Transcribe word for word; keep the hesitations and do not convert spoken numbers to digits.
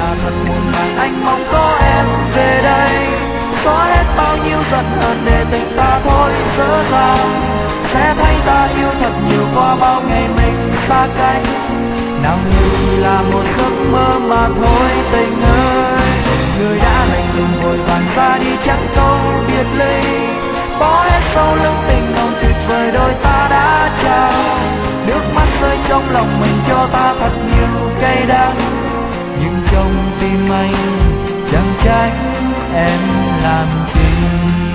là thật muộn màng, anh mong có em về đây xóa hết bao nhiêu giận hờn để tình ta thôi dở dang, sẽ thấy ta yêu thật nhiều qua bao ngày mình xa cách. Nào như là một giấc mơ mà thôi tình ơi, người đã lạnh lùng vội vàng ra đi chẳng câu biệt ly, bỏ hết sau lưng tình nồng tuyệt vời đôi ta đã trao. Nước mắt rơi trong lòng mình cho ta thật nhiều cay đắng, nhưng trong tim anh chẳng trách em làm chi.